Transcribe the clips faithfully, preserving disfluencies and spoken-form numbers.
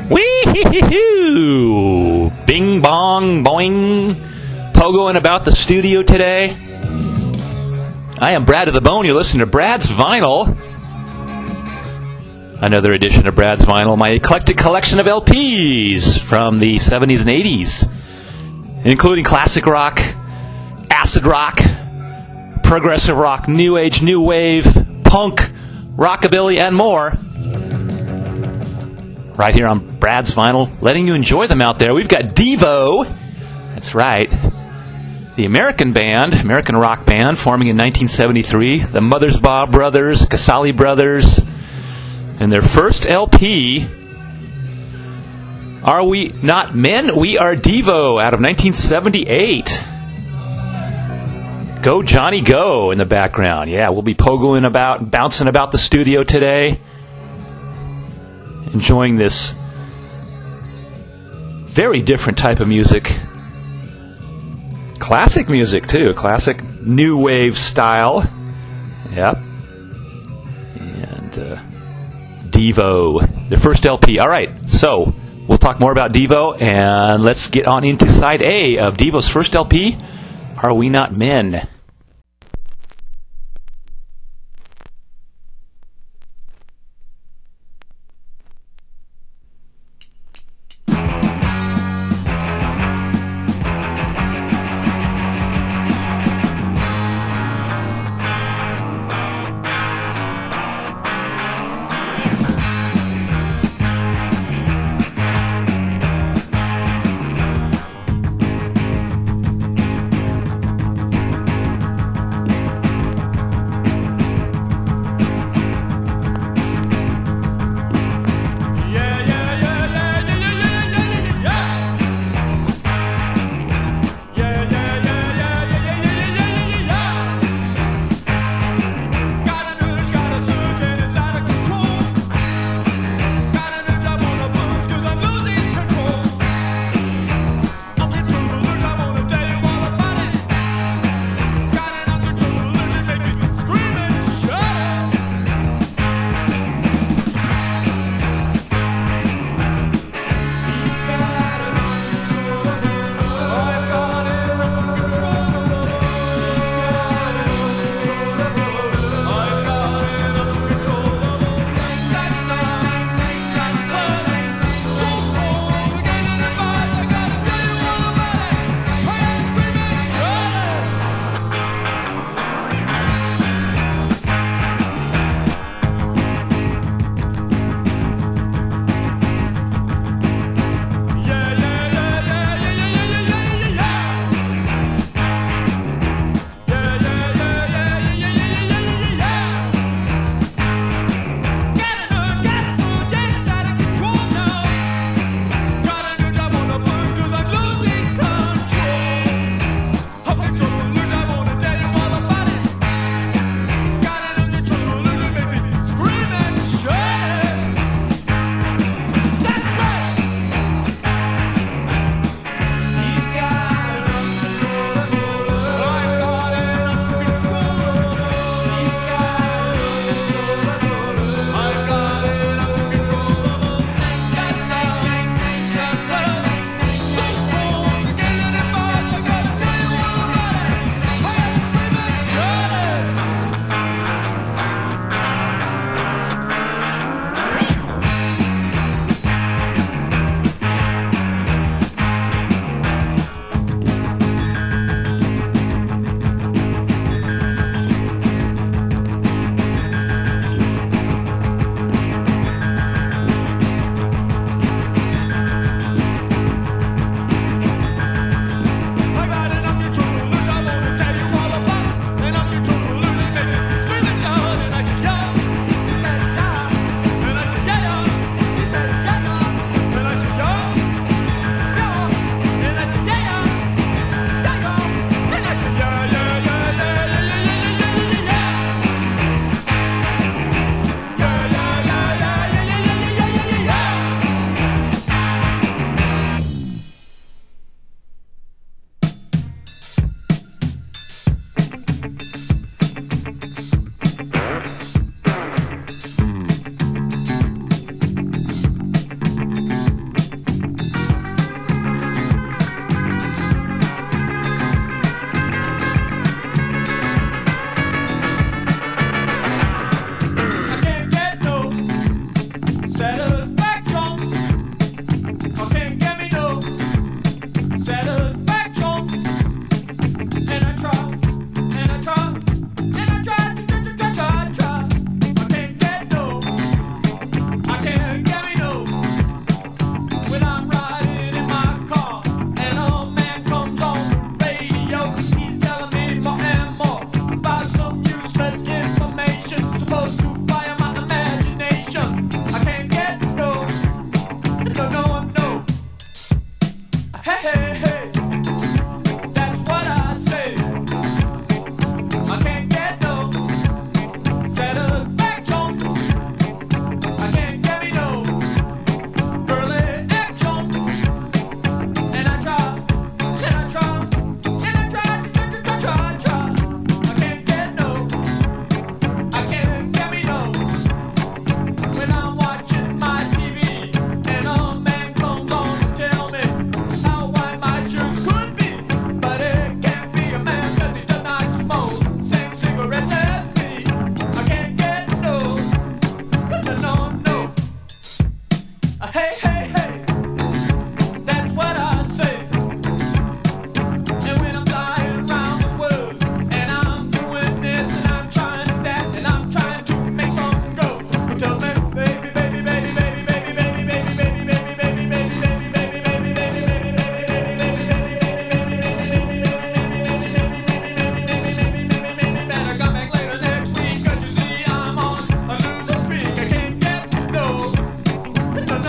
Wee-hee-hee-hoo! Bing bong boing. Pogoing about the studio today. I am Brad of the Bone. You're listening to Brad's Vinyl. Another edition of Brad's Vinyl, my eclectic collection of L Ps from the seventies and eighties, including classic rock, acid rock, progressive rock, new age, new wave, punk, rockabilly, and more. Right here on Brad's Vinyl, letting you enjoy them out there. We've got Devo. That's right. The American band, American rock band, forming in nineteen seventy-three. The Mothersbaugh Brothers, Casale Brothers. And their first L P, Are We Not Men? We Are Devo, out of nineteen seventy-eight. Go Johnny Go in the background. Yeah, we'll be pogoing about, bouncing about the studio today. Enjoying this very different type of music. Classic music, too. Classic new wave style. Yep. And uh, Devo, their first L P. All right, so we'll talk more about Devo, and let's get on into side A of Devo's first L P, Are We Not Men?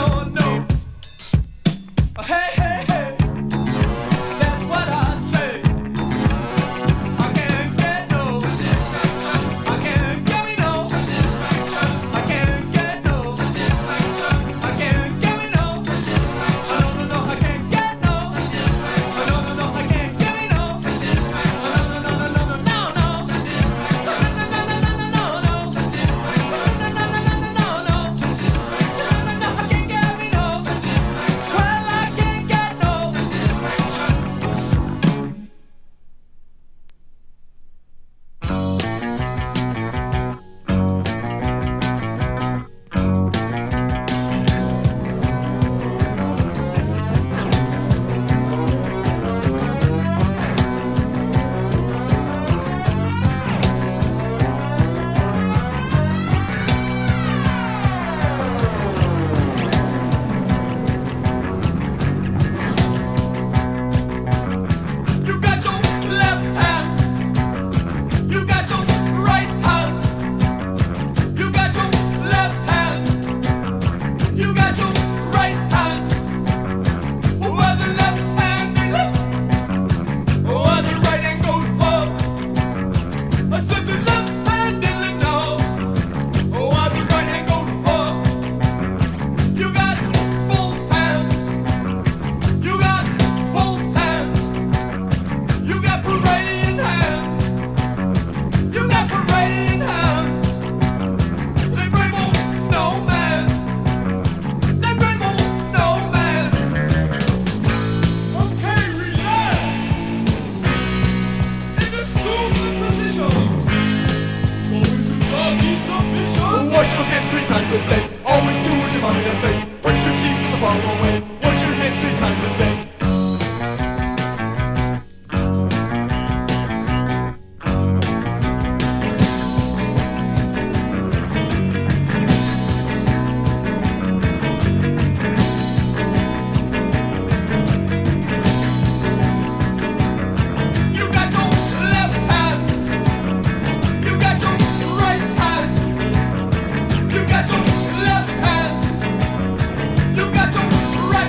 You got your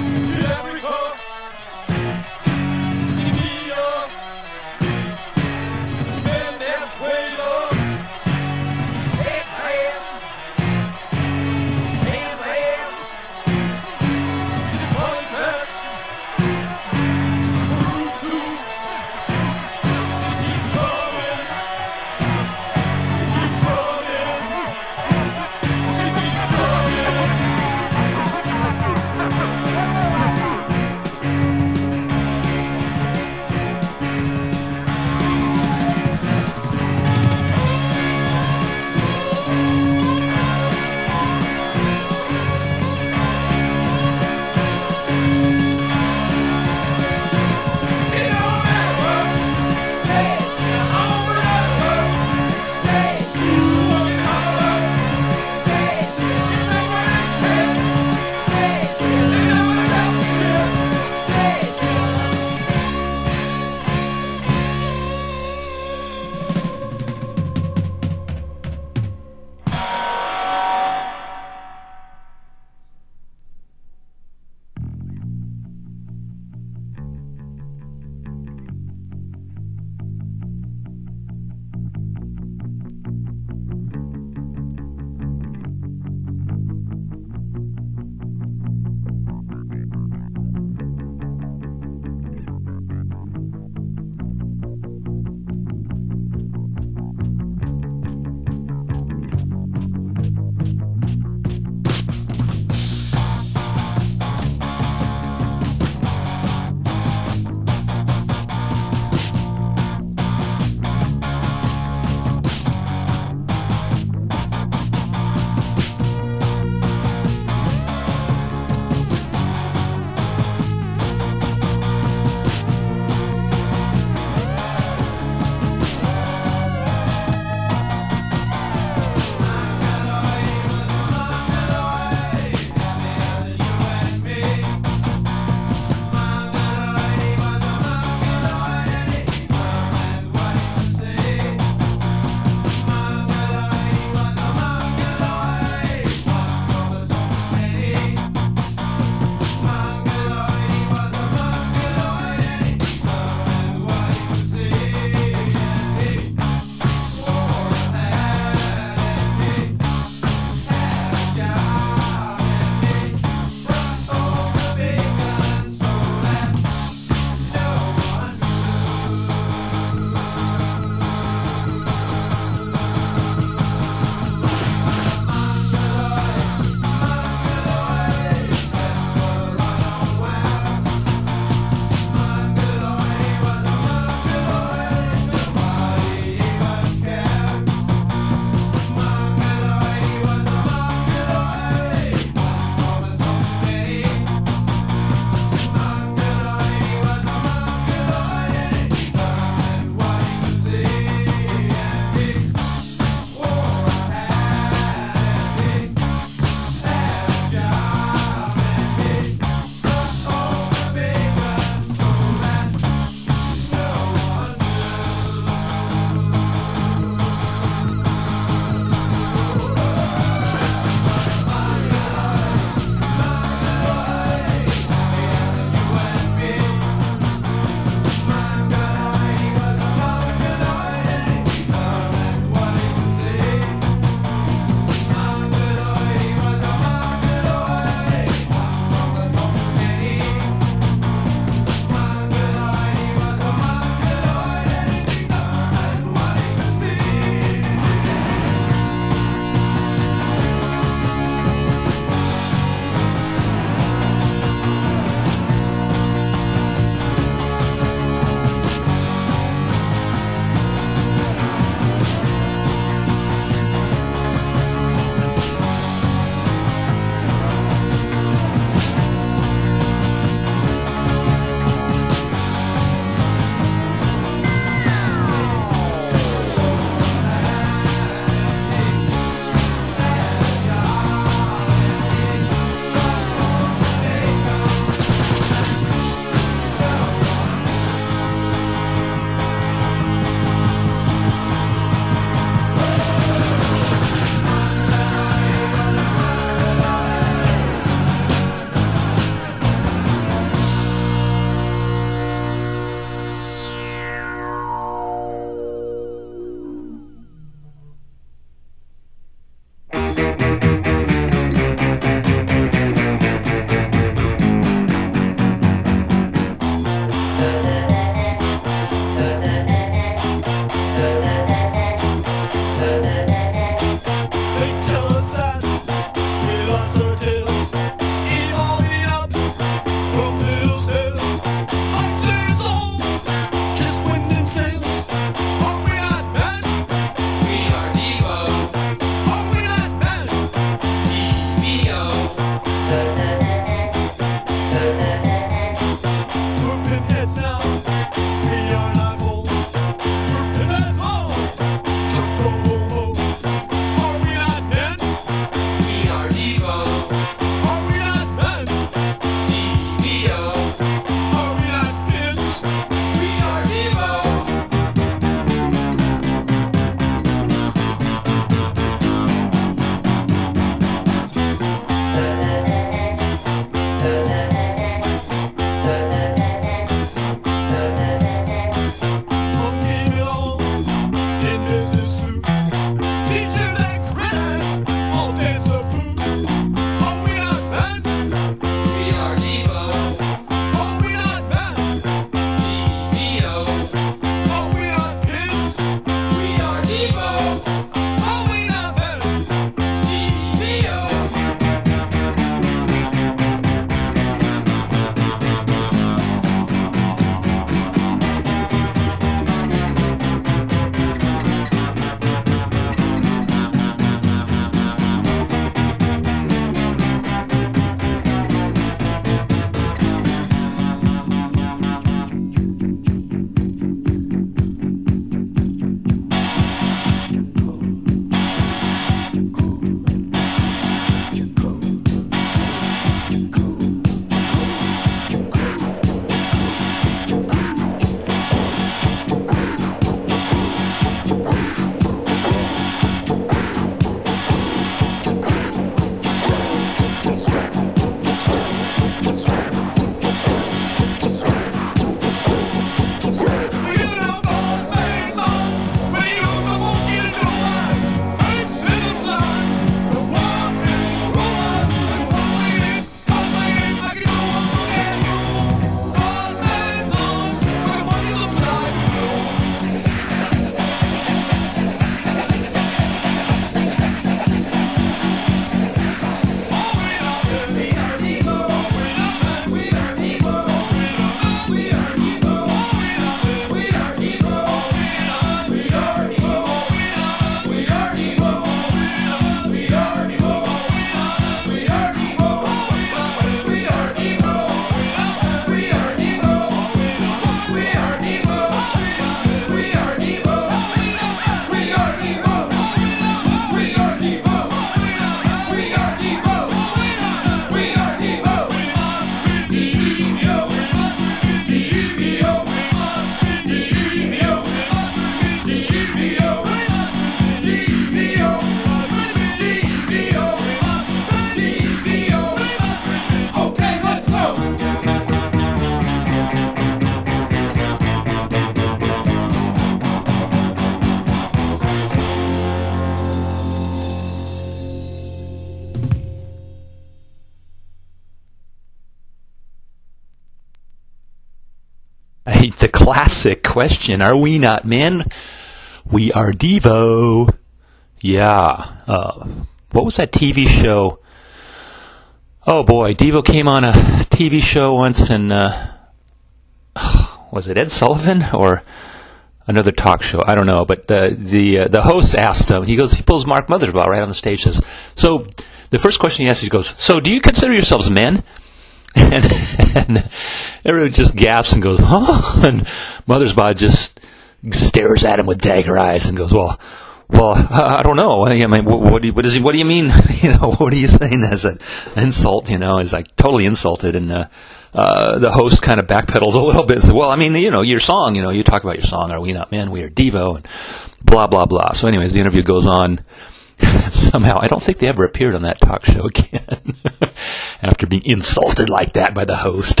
right, the classic question, are we not men? We are Devo. Yeah. Uh, what was that T V show? Oh boy, Devo came on a T V show once, and uh, was it Ed Sullivan or another talk show? I don't know, but uh, the uh, the host asked him. He goes, he pulls Mark Mothersbaugh right on the stage. Says, so the first question he asks, he goes, so do you consider yourselves men? And, and everyone just gasps and goes, huh? And Mothersbaugh just stares at him with dagger eyes and goes, well. Well, I don't know. I mean, what, what, do you, what, is he, what do you mean? You know, what are you saying as an insult? You know, he's like totally insulted, and uh, uh, the host kind of backpedals a little bit and says, well, I mean, you know, your song, you know, you talk about your song, Are We Not Men? We Are Devo, and blah, blah, blah. So anyways, the interview goes on. Somehow, I don't think they ever appeared on that talk show again after being insulted like that by the host.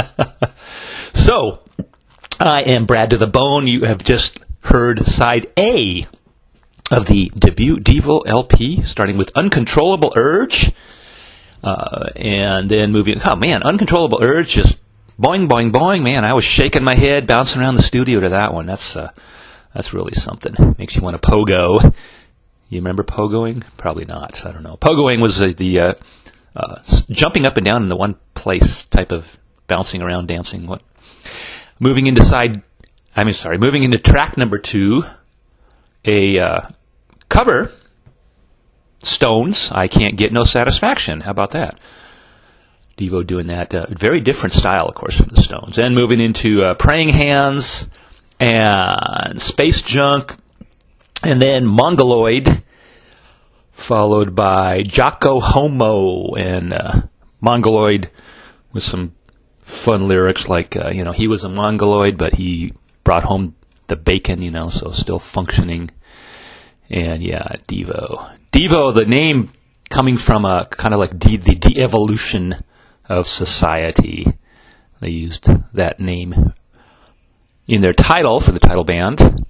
So, I am Brad to the Bone. You have just heard side A of the debut Devo L P, starting with Uncontrollable Urge, uh, and then moving, oh man, Uncontrollable Urge, just boing, boing, boing, man, I was shaking my head, bouncing around the studio to that one. That's uh, that's really something. Makes you want to pogo. You remember pogoing? Probably not, I don't know. Pogoing was uh, the uh, uh, jumping up and down in the one place type of bouncing around, dancing. What? Moving into side, I mean, sorry, moving into track number two, a uh, cover, Stones, I Can't Get No Satisfaction. How about that? Devo doing that. Uh, very different style, of course, from the Stones. And moving into uh, Praying Hands and Space Junk, and then Mongoloid, followed by Jocko Homo, and uh, Mongoloid with some fun lyrics like, uh, you know, he was a Mongoloid, but he brought home the bacon, you know, so still functioning. And yeah, Devo. Devo, the name coming from a kind of like de- the de-evolution of society. They used that name in their title for the title band.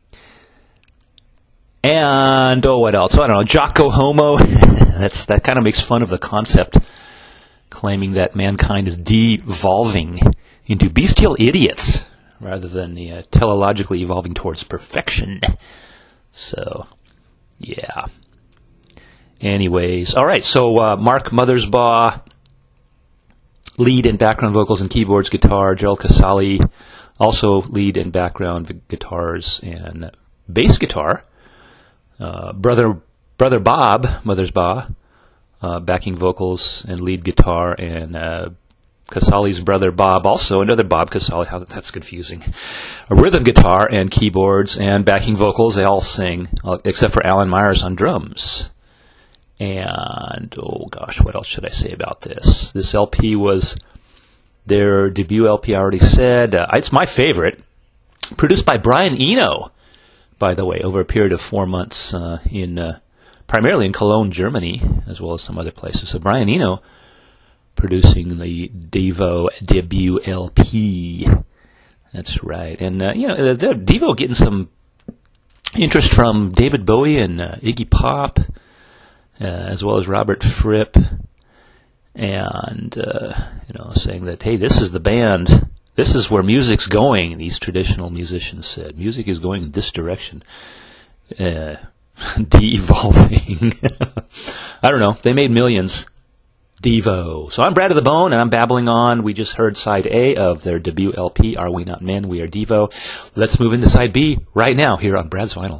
And, oh, what else? Oh, I don't know, Jocko Homo. That's, that kind of makes fun of the concept, claiming that mankind is devolving into bestial idiots rather than the, uh, teleologically evolving towards perfection. So, yeah. Anyways, all right. So uh, Mark Mothersbaugh, lead and background vocals and keyboards, guitar. Joel Casale, also lead and background guitars and bass guitar. Uh, brother brother Bob Mothersbaugh, uh, backing vocals and lead guitar, and uh, Casale's brother Bob, also another Bob Casale. How that's confusing. A rhythm guitar and keyboards and backing vocals. They all sing, except for Alan Myers on drums. And oh gosh, what else should I say about this? This L P was their debut L P. I already said uh, it's my favorite. Produced by Brian Eno, by the way, over a period of four months uh, in uh, primarily in Cologne, Germany, as well as some other places. So Brian Eno producing the Devo debut L P. That's right. And, uh, you know, the Devo getting some interest from David Bowie and uh, Iggy Pop, uh, as well as Robert Fripp, and, uh, you know, saying that, hey, this is the band, this is where music's going, these traditional musicians said. Music is going in this direction. Uh, de-evolving. I don't know. They made millions. Devo. So I'm Brad of the Bone, and I'm babbling on. We just heard side A of their debut L P, Are We Not Men? We Are Devo. Let's move into side B right now here on Brad's Vinyl.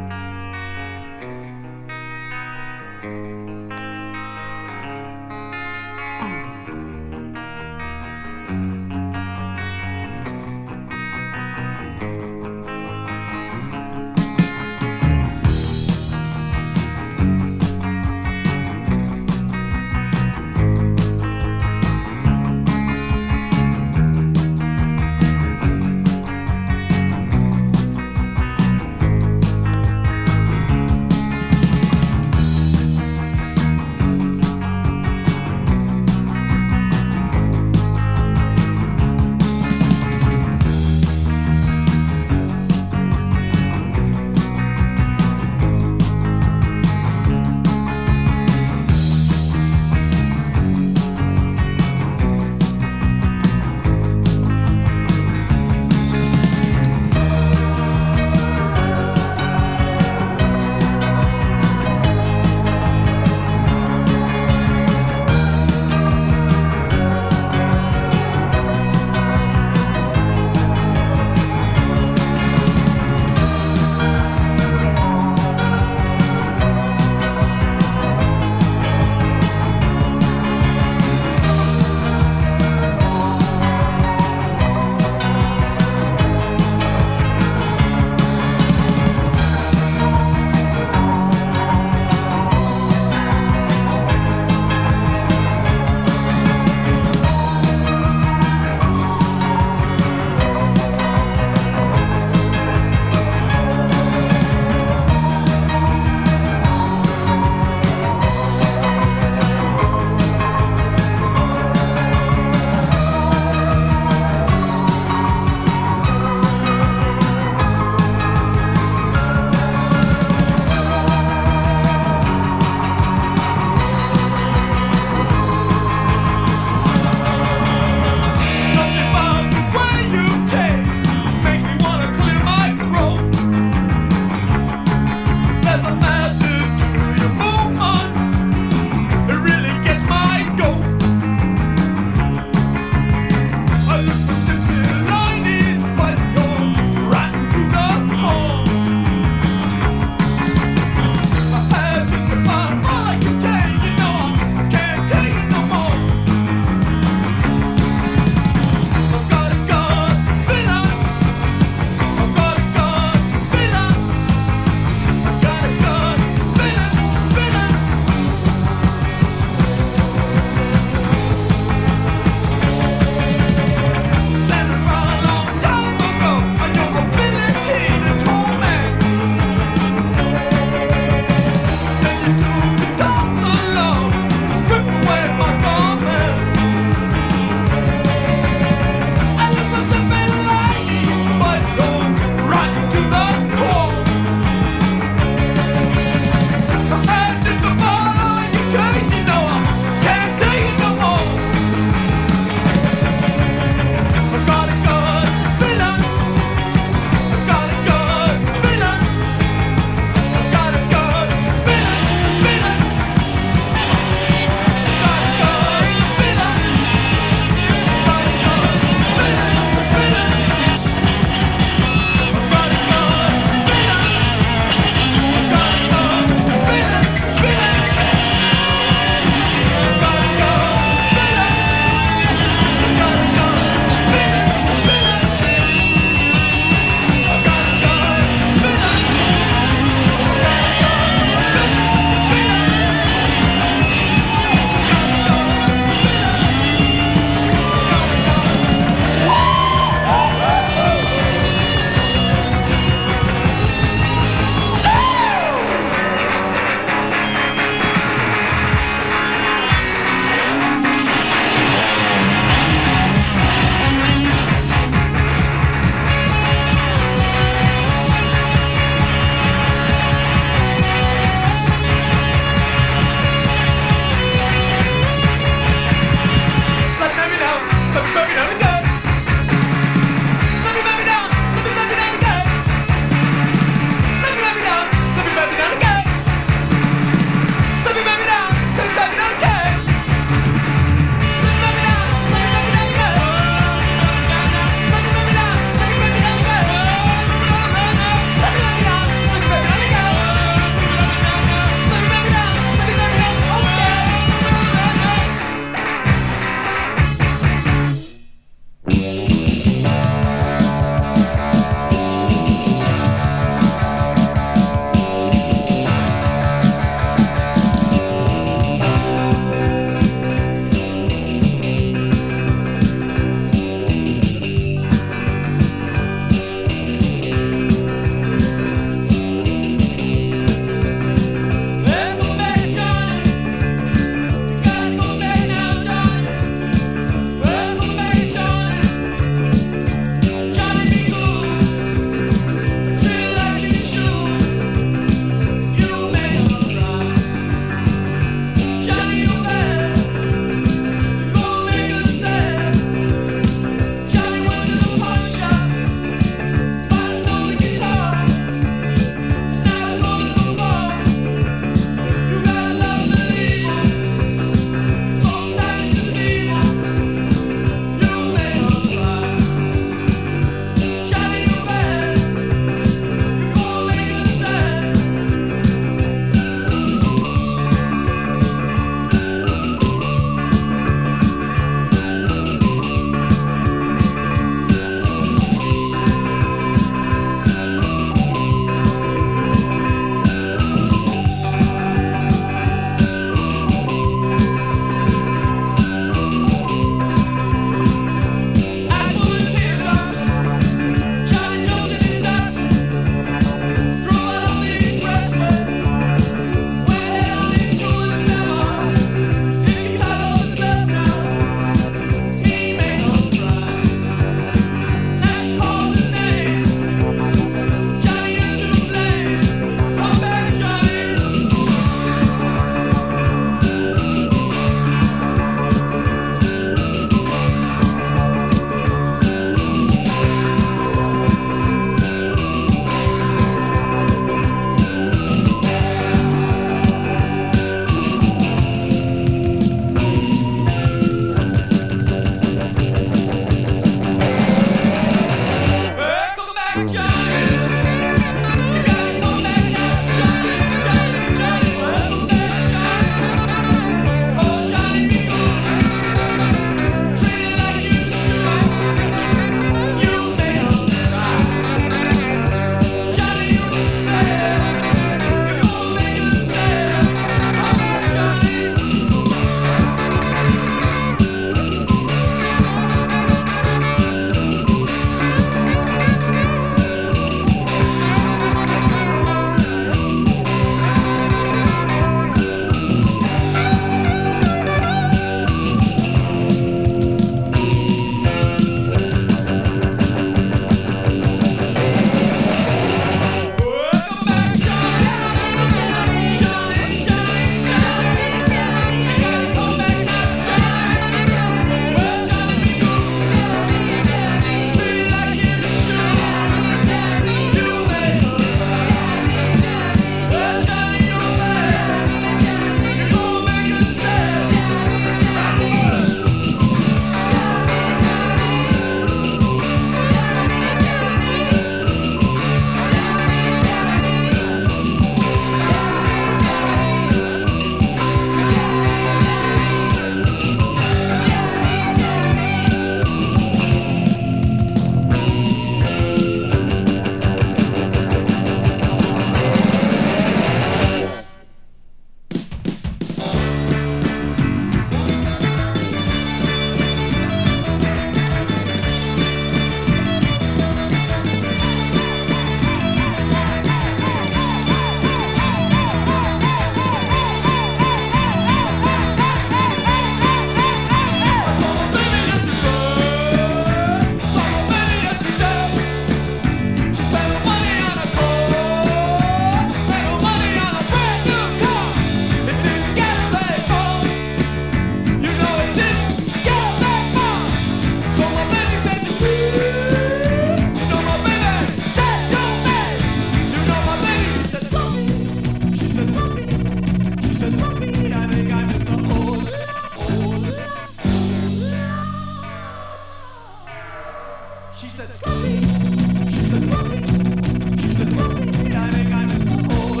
She said, sloppy. She said, sloppy. She said, sloppy. I think I missed the whole.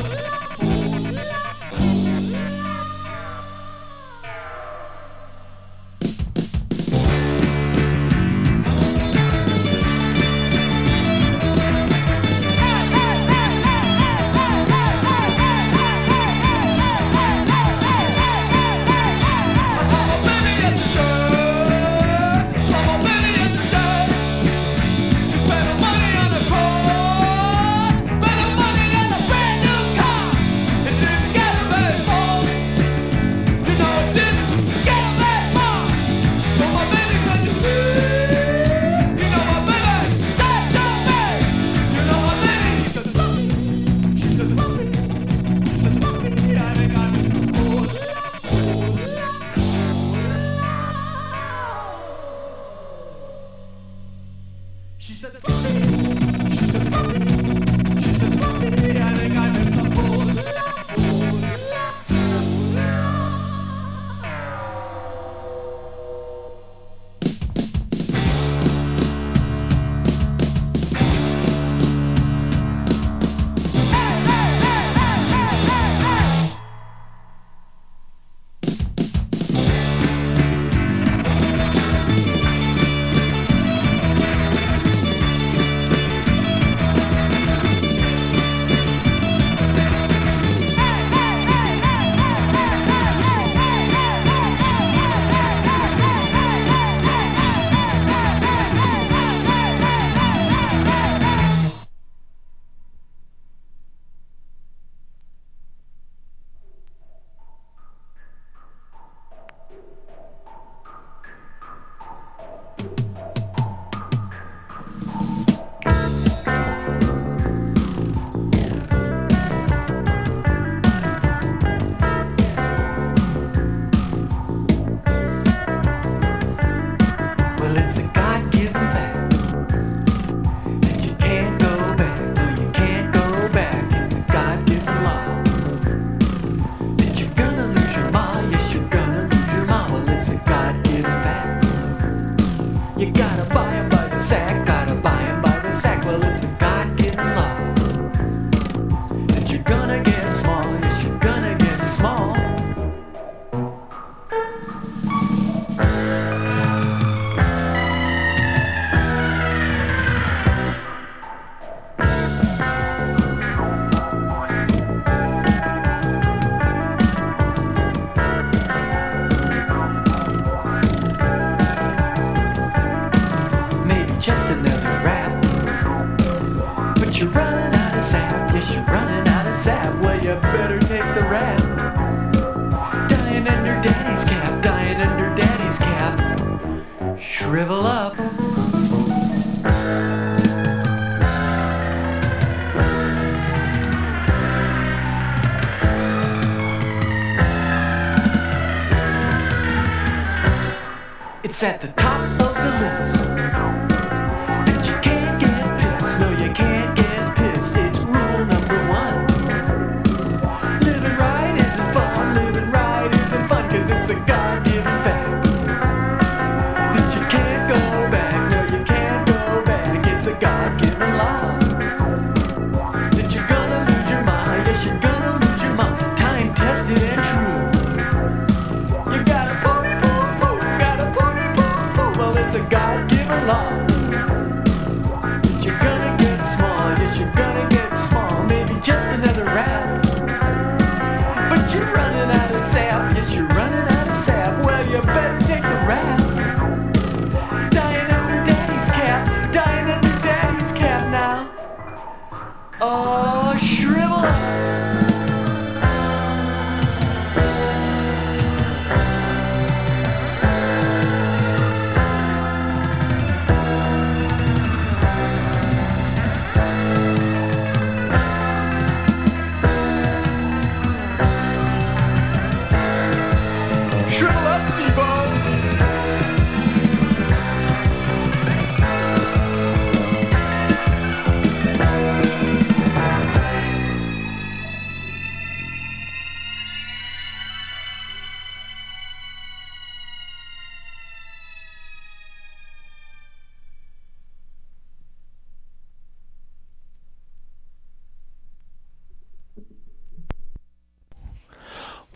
She said, sloppy. She said, sloppy. She said, sloppy. I think I missed the whole. Just another rap. But you're running out of sap. Yes, you're running out of sap. Well, you better take the rap. Dying under daddy's cap. Dying under daddy's cap. Shrivel up. It's at the top of the list. No, you can't get pissed. It's rule number one. Living right isn't fun. Living right isn't fun. Cause it's a God-given fact that you can't go back. No, you can't go back. It's a God-given law that you're gonna lose your mind. Yes, you're gonna lose your mind. Time tested and true. You gotta pooty poo poo. Gotta pooty poo poo. Well, it's a God-given law. You're gonna get small, maybe just another rap. But you're running out of sap, yes, you're running out of sap. Well, you better take the rap. Dying under daddy's cap, dying under daddy's cap now. Oh, shrivel up.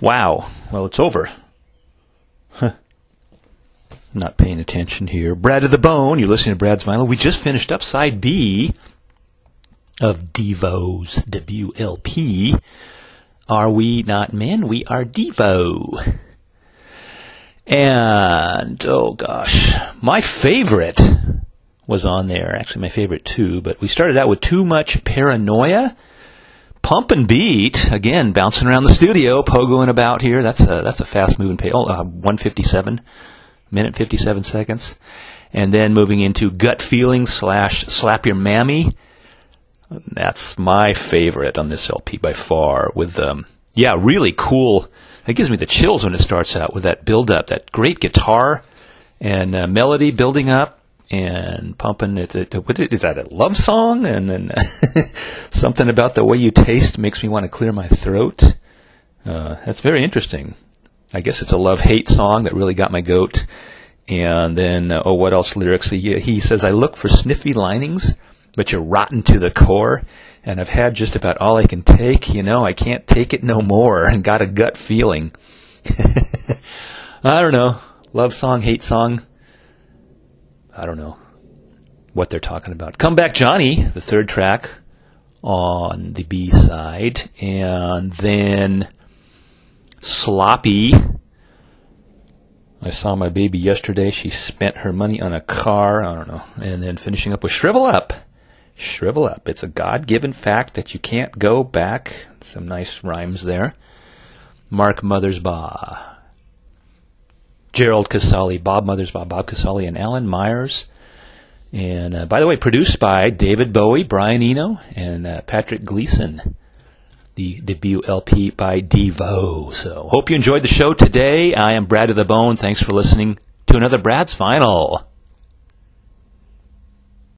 Wow. Well, it's over. Huh. Not paying attention here. Brad to the Bone. You're listening to Brad's Vinyl. We just finished up side B of Devo's W L P. Are We Not Men? We Are Devo. And, oh gosh, my favorite was on there. Actually, my favorite too. But we started out with Too Much Paranoia. Pump and Beat, again, bouncing around the studio, pogoing about here. That's a that's a fast-moving page. Oh, uh, one fifty-seven, minute fifty-seven seconds. And then moving into Gut Feeling slash Slap Your Mammy. That's my favorite on this L P by far. With, um, yeah, really cool. It gives me the chills when it starts out with that build-up, that great guitar and uh, melody building up. And pumping it, it, it, is that a love song? And then something about the way you taste makes me want to clear my throat. Uh, that's very interesting. I guess it's a love-hate song that really got my goat. And then, uh, oh, what else lyrics? He, he says, I look for sniffy linings, but you're rotten to the core. And I've had just about all I can take. You know, I can't take it no more. And got a gut feeling. I don't know. Love song, hate song. I don't know what they're talking about. Come Back Johnny, the third track on the B side. And then Sloppy. I saw my baby yesterday. She spent her money on a car. I don't know. And then finishing up with Shrivel Up. Shrivel Up. It's a God-given fact that you can't go back. Some nice rhymes there. Mark Mothersbaugh. Gerald Casale, Bob Mothersbaugh, Bob Casale, and Alan Myers. And, uh, by the way, produced by David Bowie, Brian Eno, and uh, Patrick Gleason. The debut L P by Devo. So, hope you enjoyed the show today. I am Brad to the Bone. Thanks for listening to another Brad's Vinyl.